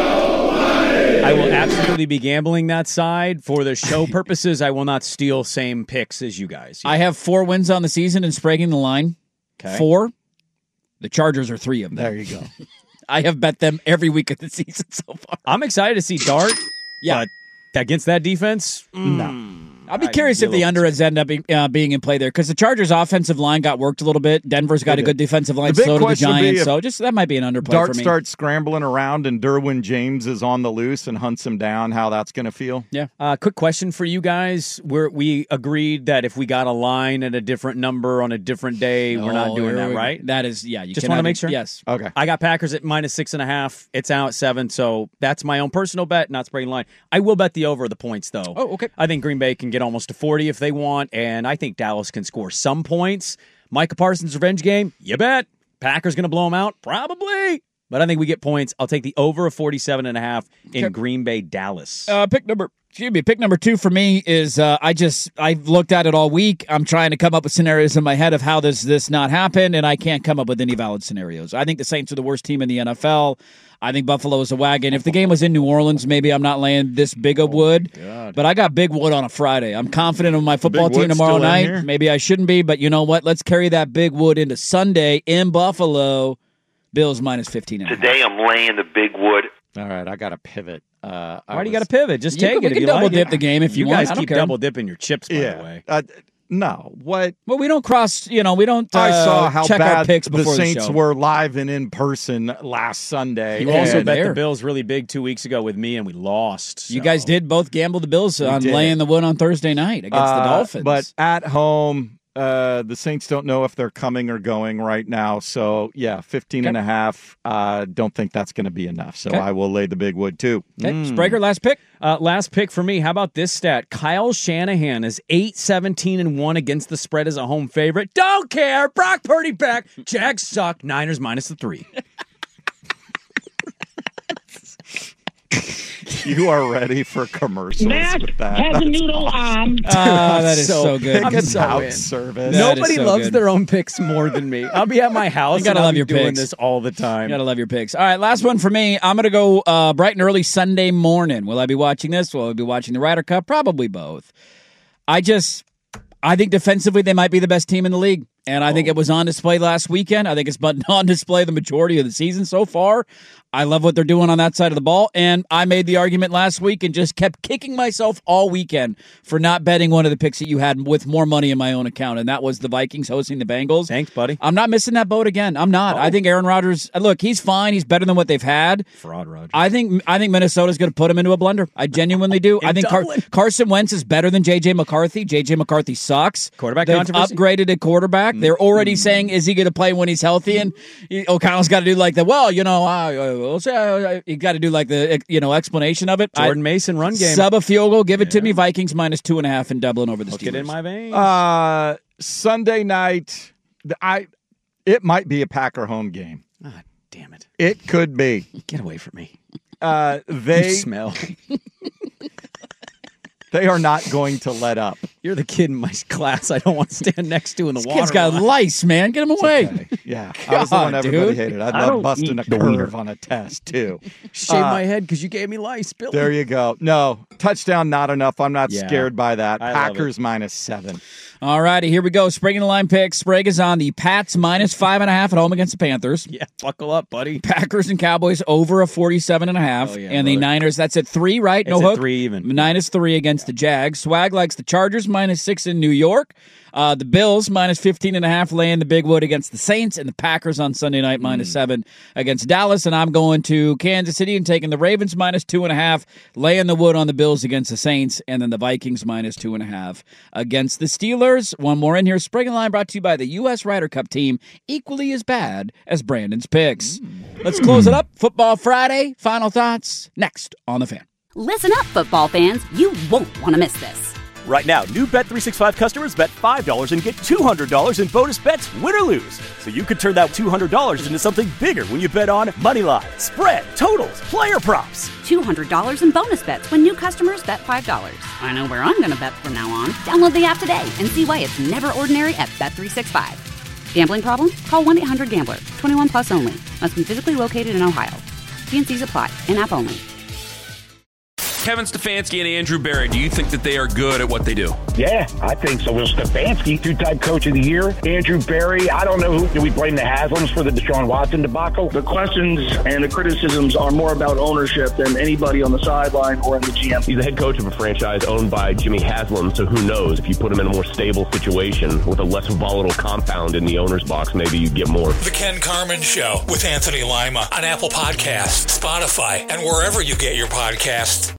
Nobody. I will absolutely be gambling that side. For the show purposes, I will not steal same picks as you guys.
I have four wins on the season and spragging the line.
Okay.
Four. The Chargers are three of them.
There you go.
I have bet them every week of the season so far.
I'm excited to see Dart.
Yeah.
But against that defense,
No.
I'll be
I'd
curious
be
if
a
the
little
under has ended up being, uh, being in play there because the Chargers' offensive line got worked a little bit. Denver's got
They
a good
did.
defensive line,
The big
so do the
question would be
Giants.
if
So just that might be an underplay
Dart
for me.
starts scrambling around and Derwin James is on the loose and hunts him down, how that's going to feel.
Yeah.
Uh, quick question for you guys. We're, we agreed that if we got a line at a different number on a different day, we're not
Oh,
doing
here
that,
we go.
right?
That is, yeah. You
Just
can
want to
have
make
it-
sure?
Yes.
Okay.
I got Packers at minus six and a half. It's out at seven, so that's my own personal bet, not spreading line. I will bet the over of the points, though.
Oh, okay.
I think Green Bay can get almost to forty if they want, and I think Dallas can score some points. Micah Parsons' revenge game, you bet. Packers going to blow them out? Probably. But I think we get points. I'll take the over of forty-seven and a half in
Okay.
Green Bay, Dallas.
Uh, pick number, excuse me, pick number two for me is uh, I just, I've looked at it all week. I'm trying to come up with scenarios in my head of how does this not happen, and I can't come up with any valid scenarios. I think the Saints are the worst team in the N F L. I think Buffalo is a wagon. If the game was in New Orleans, maybe I'm not laying this big of wood. But I got big wood on a Friday. I'm confident in my football
Big
team
Wood's
tomorrow
still in
night.
here?
Maybe I shouldn't be, but you know what? Let's carry that big wood into Sunday in Buffalo. Bills minus fifteen and a half.
Today I'm laying the big wood.
All right, I got to pivot. Uh, I
Why do you
was-
got to pivot? Just
You
take
can-
it
we
if
can
you
double
like
dip
it.
the game if you want.
guys
I don't
keep
care.
double dipping your chips, by
Yeah.
the way.
Uh, no, what?
Well, we don't cross, you know, we don't uh,
I saw how
check our
bad
picks
the
before the,
Saints
show.
were live and in person last Sunday.
You also
and-
bet
there.
the Bills really big two weeks ago with me, and we lost.
You
so.
guys did both gamble the Bills on
did.
laying the wood on Thursday night against the
Uh,
Dolphins.
But at home, uh, the Saints don't know if they're coming or going right now. So, yeah, fifteen and a half. Uh, don't think that's going to be enough. So
Okay.
I will lay the big wood, too.
okay, Spraker, last pick.
Uh, last pick for me. How about this stat? Kyle Shanahan is eight seventeen and one against the spread as a home favorite. Don't care. Brock Purdy back. Jags suck. Niners minus the three.
You are ready for commercials
Mac
with that.
has a
That's
noodle arm.
Ah, that is so, good.
Pick
I'm
a
so
out
in.
service.
That
Nobody
is so
loves
good.
their own picks more than me. I'll be at my house
You gotta
and I'll
love
be
your
doing
picks.
this all the time.
You gotta love your picks. All right, last one for me. I'm gonna go uh, bright and early Sunday morning. Will I be watching this? Will I be watching the Ryder Cup? Probably both. I just, I think defensively they might be the best team in the league. And I think it was on display last weekend. I think it's been on display the majority of the season so far. I love what they're doing on that side of the ball. And I made the argument last week and just kept kicking myself all weekend for not betting one of the picks that you had with more money in my own account. And that was the Vikings hosting the Bengals.
Thanks, buddy.
I'm not missing that boat again. I'm not.
Oh.
I think Aaron Rodgers, look, he's fine. He's better than what they've had.
Fraud, Roger.
I think I think Minnesota's going to put him into a blender. I genuinely do. I think Car-
Dublin.
Carson Wentz is better than J J McCarthy. J J McCarthy sucks.
Quarterback
They've
controversy?
upgraded a quarterback. They're already saying, is he going to play when he's healthy? And he- O'Connell's got to do like the, well, you know, uh, we'll say, uh, you got to do like the, you know, explanation of it.
Jordan
I,
Mason run game.
Sub a field goal. Give it to me. Vikings minus two and a half in Dublin over the
Hook
Steelers.
it in my veins.
Uh, Sunday night, the- I it might be a Packer home game.
Ah, damn it.
It could be.
Get away from me.
Uh,
You
they
smell.
they are not going to let up.
You're the kid in my class I don't want to stand next to in the
This
water.
kid's got
line.
lice, man. Get him away.
Okay. Yeah, I was the one
God,
everybody
dude.
hated. I
I
love
don't
busting a
eat the wiener.
curve on a test too.
Shave
Uh,
my head because you gave me lice, Billy.
There you go. No touchdown, not enough. I'm not
Yeah.
scared by that.
I love
Packers minus seven.
All righty, here we go. Sprague in the line picks. Sprague is on the Pats minus five and a half at home against the Panthers.
Yeah, buckle up, buddy.
Packers and Cowboys over a forty-seven and a half.
Oh, yeah,
and the
brother.
Niners, that's at three, right? No
It's at
hook?
three even.
Minus three against the Jags. Swag likes the Chargers minus six in New York. Uh, the Bills minus fifteen and a half laying the Big Wood against the Saints, and the Packers on Sunday night minus seven against Dallas. And I'm going to Kansas City and taking the Ravens minus two and a half, laying the wood on the Bills against the Saints, and then the Vikings minus two and a half against the Steelers. One more in here. Spring and Line brought to you by the U S Ryder Cup team, equally as bad as Brandon's picks. Let's close it up. Football Friday. Final thoughts next on The Fan.
Listen up, football fans. You won't want to miss this.
Right now, new Bet three sixty-five customers bet five dollars and get two hundred dollars in bonus bets, win or lose. So you could turn that two hundred dollars into something bigger when you bet on money line, spread, totals, player props.
two hundred dollars in bonus bets when new customers bet five dollars. I know where I'm going to bet from now on. Download the app today and see why it's never ordinary at Bet three sixty-five. Gambling problem? Call one eight hundred gambler. twenty-one plus only. Must be physically located in Ohio. T and C's apply. In-app only.
Kevin Stefanski and Andrew Berry, do you think that they are good at what they do?
Yeah, I think so. Will Stefanski, two-time coach of the year. Andrew Berry, I don't know who. Do we blame the Haslams for the Deshaun Watson debacle?
The questions and the criticisms are more about ownership than anybody on the sideline or in the G M.
He's the head coach of a franchise owned by Jimmy Haslam, so who knows? If you put him in a more stable situation with a less volatile compound in the owner's box, maybe you'd get more.
The Ken Carmen Show with Anthony Lima on Apple Podcasts, Spotify, and wherever you get your podcasts.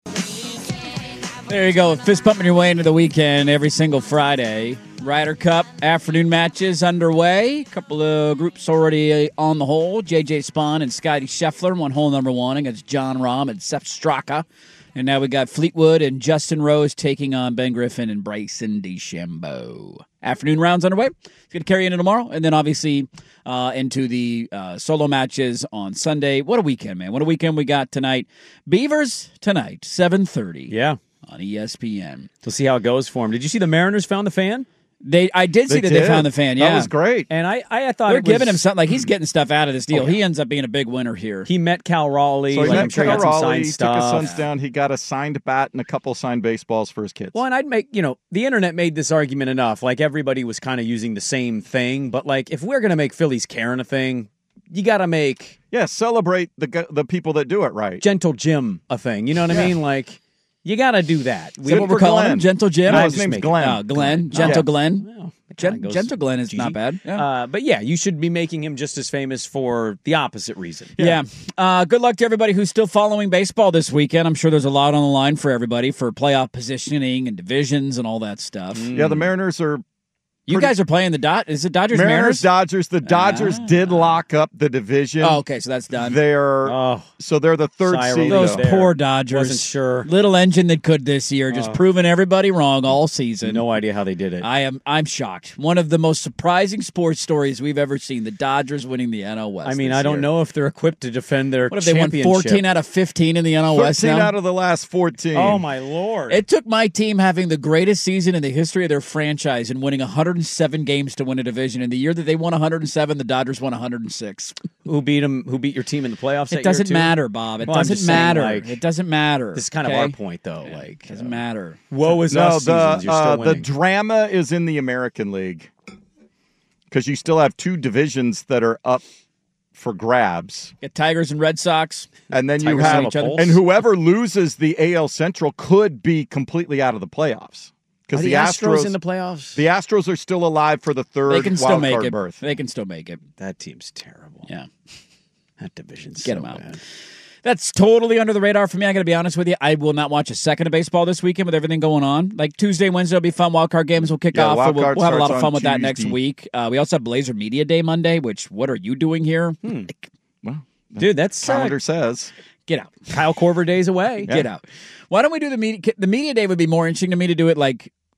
There you go. Fist pumping your way into the weekend every single Friday. Ryder Cup afternoon matches underway. A couple of groups already on the hole. J J Spahn and Scotty Scheffler won hole number one against John Rahm and Sepp Straka. And now we got Fleetwood and Justin Rose taking on Ben Griffin and Bryson DeChambeau. Afternoon rounds underway. It's going to carry into tomorrow. And then obviously uh, into the uh, solo matches on Sunday. What a weekend, man. What a weekend we got tonight. Beavers tonight, seven thirty.
Yeah.
On E S P N.
We'll see how it goes for him. Did you see the Mariners found the fan?
They, I did see
They
that
did.
they found the fan. Yeah,
That was great.
And I, I thought
they're
it was,
giving him something. Like he's getting stuff out of this deal.
Oh, yeah.
He ends up being a big winner here.
He met Cal Raleigh.
So he
like,
met
I'm sure he
Cal
got some
Raleigh,
signed
he
stuff.
took his sons down. He got a signed bat and a couple signed baseballs for his kids.
Well, and I'd make, you know, the internet made this argument enough. Like, everybody was kind of using the same thing. But, like, if we're going to make Phillies Karen a thing, you got to make
Yeah, celebrate the gu- the people that do it right.
Gentle Jim a thing. You know what I
Yeah.
mean? Like, you got to do that.
Is that what we're
for
calling
Glenn.
him? Gentle Jim?
No,
I
his
just
name's
make it-
Glenn.
Oh, Glenn. Gentle
Yeah.
Glenn.
Well, it
Gen-
kinda goes
Gentle Glenn is
G G.
not bad. Yeah.
Uh, but yeah, you should be making him just as famous for the opposite reason.
Yeah. Uh, good luck to everybody who's still following baseball this weekend. I'm sure there's a lot on the line for everybody for playoff positioning and divisions and all that stuff.
Yeah, the Mariners are
You
pretty-
guys are playing the Dot. Is it Dodgers
Mariners,
Mariners?
Dodgers. The Dodgers
Ah.
did lock up the division.
Oh, okay, so that's done.
They're
Oh,
so they're the third
Sorry,
seed.
Those
though.
there.
poor Dodgers.
Wasn't sure.
Little engine that could this year, just
Oh.
proving everybody wrong all season.
no idea how they did it.
I am I'm shocked. One of the most surprising sports stories we've ever seen. The Dodgers winning the N L West.
I mean,
this
I don't
year.
know if they're equipped to defend their
What if they won
championship.
fourteen out of fifteen in the N L West
thirteen
now?
out of the last fourteen.
Oh, my Lord.
It took my team having the greatest season in the history of their franchise and winning one hundred seven games to win a division. In the year that they won one hundred seven, the Dodgers won one hundred six.
who beat them? Who beat your team in the playoffs? that
It doesn't
year, too?
matter, Bob. It
Well, I'm
doesn't
just saying,
matter.
like,
it doesn't matter.
This is kind
okay?
of our point, though. Like,
It doesn't
uh,
matter.
woe is
no,
us
the
seasons. You're still
uh, the
winning.
drama is in the American League because you still have two divisions that are up for grabs,
Get Tigers and Red Sox.
and then you
Tigers
have
on each other.
and whoever loses the A L Central could be completely out of the playoffs
Are
because
the
the
Astros
Astros
in the playoffs?
the Astros are still alive for the third
They can still
wild
make
card
it.
berth.
They can still make it.
that team's terrible.
Yeah.
That division's
Get
so
'em out.
bad.
That's totally under the radar for me. I got to be honest with you. I will not watch a second of baseball this weekend with everything going on. Like Tuesday, Wednesday will be fun. Wild card games will kick
Yeah,
off.
wild
We'll,
card
we'll have a lot of
starts
fun
on
with that next
Tuesday.
week. Uh, we also have Blazer Media Day Monday, which what are you doing here?
Hmm.
Well,
Dude, that's uh,
calendar says.
Get out.
Kyle Korver days away.
Get out. Why don't we do the media? The media day would be more interesting to me to do it like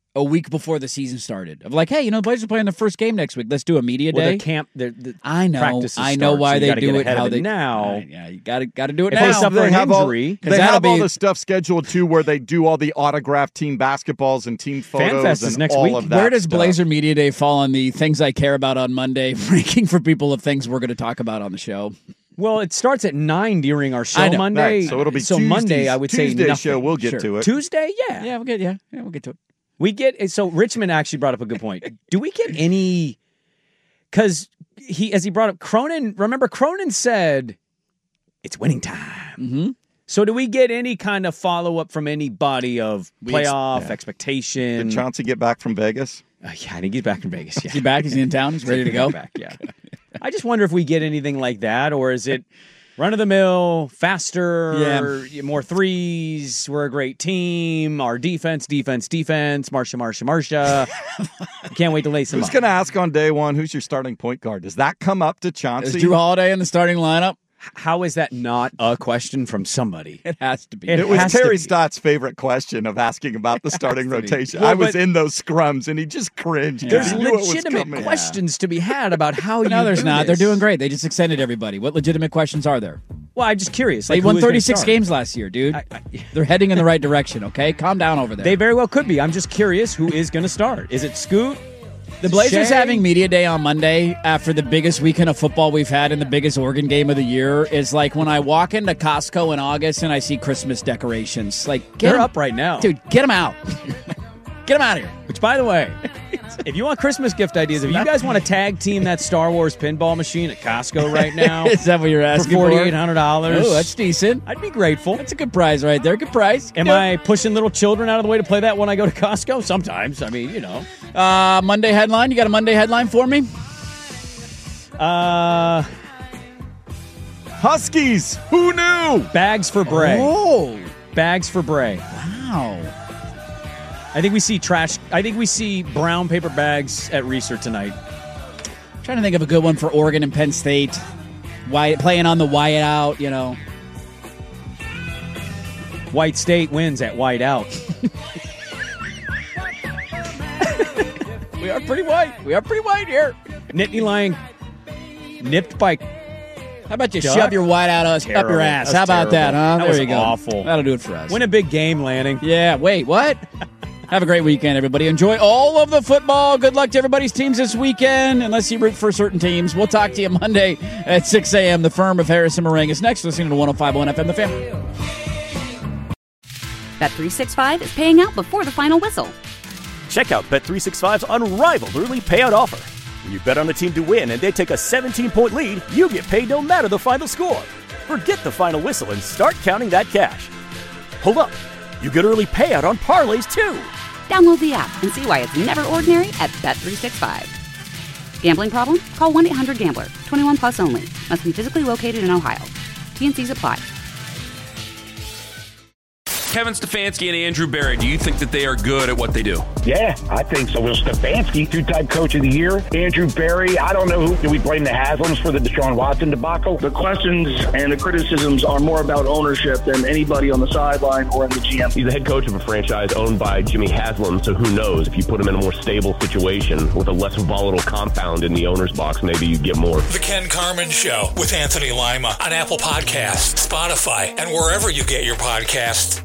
a week before the season started. Of like, hey, you know, the Blazers are playing their first game next week. Let's do a media
well,
day.
Their camp, their, the
I know.
practices
I know
start,
why
so you
they
gotta
do
get
it.
ahead
How
of
they?
it now?
Uh, yeah, you got to got to do it
If
now.
they suffer an
have all-
injury,
They
that'll
have all
be-
the stuff scheduled too, where they do all the autographed team basketballs and team photos
FanFest is
and
next
all
week.
of that.
Where does
stuff.
Blazer Media Day fall on the things I care about on Monday, ranking for people of things we're going to talk about on the show?
Well, it starts at nine during our show
I know.
Monday.
Right, so it'll be
so
Tuesday's-
Monday. I would
Tuesday
say nothing.
show. We'll get
Sure.
to it.
Tuesday, yeah,
Yeah, we'll get yeah, yeah, we'll get to it.
we get. So Richmond actually brought up a good point. Do we get any? Because he, as he brought up Cronin. Remember, Cronin said it's winning time.
Mm-hmm.
So do we get any kind of follow up from anybody of
We ex-
playoff
yeah.
expectation?
Did Chauncey get back from Vegas?
Uh, yeah, I think he's back in Vegas. Yeah.
Is he back? Is he in town? He's ready to go?
Back, yeah. I just wonder if we get anything like that, or is it run of the mill, faster, more threes? We're a great team. Our defense, defense, defense. Marsha, Marsha, Marsha. Can't wait to lace them
Who's
up.
going to ask on day one? Who's your starting point guard? Does that come up to Chauncey?
Is Drew Holiday in the starting lineup?
How is that not a question from somebody?
It has to be.
It
It was
has to
Terry
be.
Stott's favorite question of asking about the starting rotation.
Well,
I was
but-
in those scrums, and he just cringed. 'cause
There's
he knew it was
legitimate
coming.
questions to be had about how you
No, there's
do
not.
this.
They're doing great. They just extended everybody. What legitimate questions are there?
Well, I'm just curious. Like,
They
who
won
is gonna
thirty-six
start?
games last year, dude.
I- I-
They're heading in the right direction, okay? Calm down over there.
They very well could be. I'm just curious who is going to start. Is it Scoot?
The Blazers
Shea?
having media day on Monday after the biggest weekend of football we've had and the biggest Oregon game of the year is like when I walk into Costco in August and I see Christmas decorations. Like, get
They're
'em-
up right now.
Dude, get them out. Get them out of here.
Which, by the way, if you want Christmas gift ideas, if you guys want to tag team that Star Wars pinball machine at Costco right now
Is that what you're
for
asking for?
forty-eight hundred dollars,
Oh, that's decent.
I'd be grateful.
That's a good prize right there. Good prize.
Am
Good.
I pushing little children out of the way to play that when I go to Costco? Sometimes. I mean, you know.
Uh, Monday headline. You got a Monday headline for me?
Uh,
Huskies. Who knew?
bags for Bray.
Oh,
Bags for Bray.
wow.
I think we see trash. I think we see brown paper bags at Reeser tonight.
I'm trying to think of a good one for Oregon and Penn State. Wyatt playing on the Wyatt out, you know.
White State wins at White Out.
We are pretty white. We are pretty white here.
Nittany Lion nipped by.
How about you
Duck?
shove your white out us up
Terrible.
your ass?
That's
How about that,
terrible.
huh?
That
there
was
you go.
awful.
That'll do it for us.
Win a big game, Lanning.
Yeah, wait, what? Have a great weekend, everybody. Enjoy all of the football. Good luck to everybody's teams this weekend, unless you root for certain teams. We'll talk to you Monday at six a.m. The Firm of Harrison Meringue is next. Listening to one oh five point one F M, The Fan.
Bet three sixty-five is paying out before the final whistle.
Check out Bet three sixty-five's unrivaled early payout offer. When you bet on a team to win and they take a seventeen-point lead, you get paid no matter the final score. Forget the final whistle and start counting that cash. Hold up. You get early payout on parlays, too.
Download the app and see why it's never ordinary at Bet three sixty-five. Gambling problem? Call one eight hundred gambler. twenty-one plus only. Must be physically located in Ohio. T N Cs apply.
Kevin Stefanski and Andrew Barry, do you think that they are good at what they do?
Yeah, I think so. Will Stefanski, two-time coach of the year. Andrew Barry, I don't know who. Do we blame the Haslams for the Deshaun Watson debacle?
The questions and the criticisms are more about ownership than anybody on the sideline or in the G M.
He's the head coach of a franchise owned by Jimmy Haslam, so who knows? If you put him in a more stable situation with a less volatile compound in the owner's box, maybe you get more.
The Ken Carman Show with Anthony Lima on Apple Podcasts, Spotify, and wherever you get your podcasts.